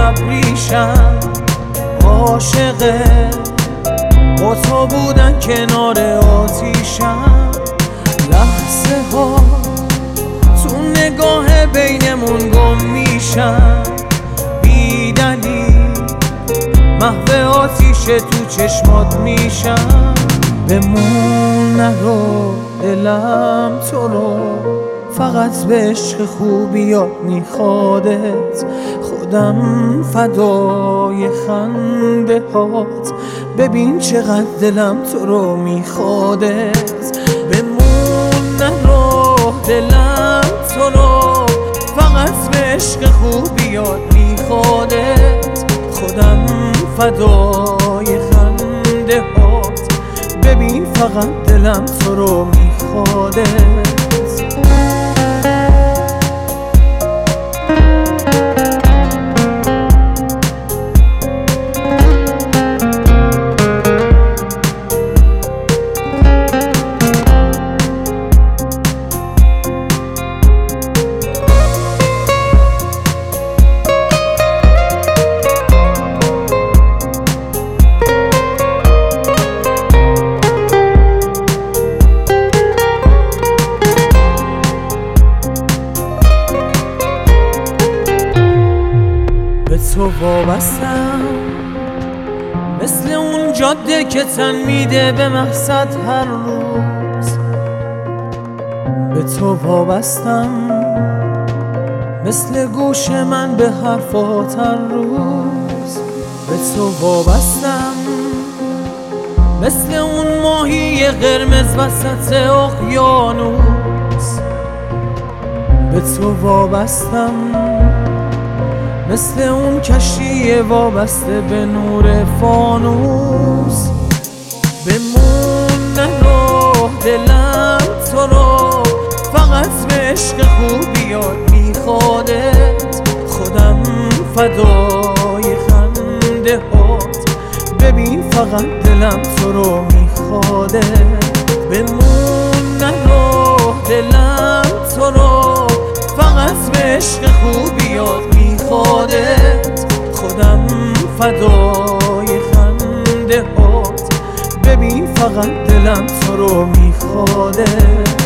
ابریشم عاشقه، با تو بودن کنار آتیشم. لحظه ها تو نگاه بینمون گم میشم، بی دلیل محو آتیش تو چشمات میشم. بمون نرو دلم تو رو، فقط به عشق خوبیات میخوادت. خودم فدای خنده هات، ببین چقدر دلم تو رو میخوادت. بمون نرو دلم تو رو، فقط به عشق خوبیات میخوادت. خودم فدای خنده هات، ببین فقط دلم تو رو میخوادت. به تو وابستم مثل اون جاده که تن میده به مقصد هر روز. به تو وابستم مثل گوش من به حرفات هر روز. به تو وابستم مثل اون ماهی قرمز وسط اقیانوس. به تو وابستم مثل اون کشتی وابسته به نور فانوس. بمون نرو دلم تو رو، فقط به عشق خوبیات میخوادت. خودم فدای خنده هات، ببین فقط دلم تو رو میخوادت. بمون نرو دلم تو رو، فقط به عشق خوبیات میخوادت. خودم فدای خنده هات، ببین فقط دلم تو رو میخوادت.